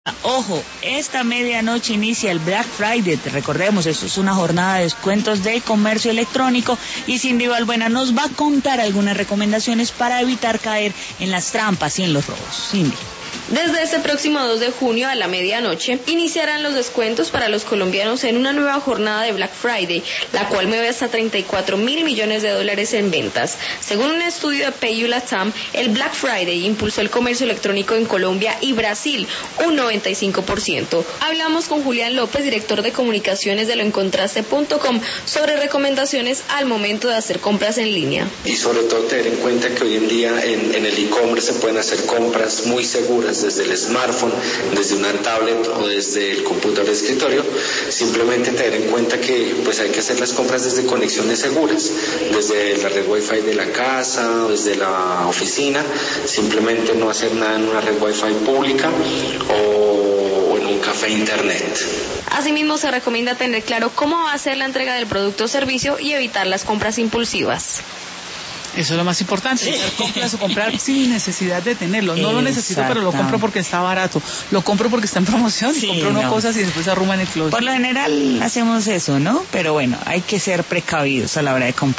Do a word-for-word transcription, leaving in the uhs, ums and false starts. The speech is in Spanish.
Ojo, esta medianoche inicia el Black Friday, recordemos, esto es una jornada de descuentos del comercio electrónico y Cindy Balbuena nos va a contar algunas recomendaciones para evitar caer en las trampas y en los robos. Cindy. Desde este próximo dos de junio a la medianoche iniciarán los descuentos para los colombianos en una nueva jornada de Black Friday, la cual mueve hasta treinta y cuatro mil millones de dólares en ventas. Según un estudio de PayU Latam, el Black Friday impulsó el comercio electrónico en Colombia y Brasil un noventa y cinco por ciento. Hablamos con Julián López, director de comunicaciones de lo encontraste punto com, sobre recomendaciones al momento de hacer compras en línea. Y sobre todo tener en cuenta que hoy en día en, en el e-commerce se pueden hacer compras muy seguras desde el smartphone, desde una tablet o desde el computador de escritorio. Simplemente tener en cuenta que pues hay que hacer las compras desde conexiones seguras, desde la red Wi-Fi de la casa, desde la oficina. Simplemente no hacer nada en una red Wi-Fi pública o, o en un café internet. Asimismo, se recomienda tener claro cómo va a ser la entrega del producto o servicio y evitar las compras impulsivas. Eso es lo más importante, hacer compras o comprar sin necesidad de tenerlo. No lo necesito, pero lo compro porque está barato. Lo compro porque está en promoción, sí, y compro unas no. cosas y después se arruma en el closet. Por lo general hacemos eso, ¿no? Pero bueno, hay que ser precavidos a la hora de comprar.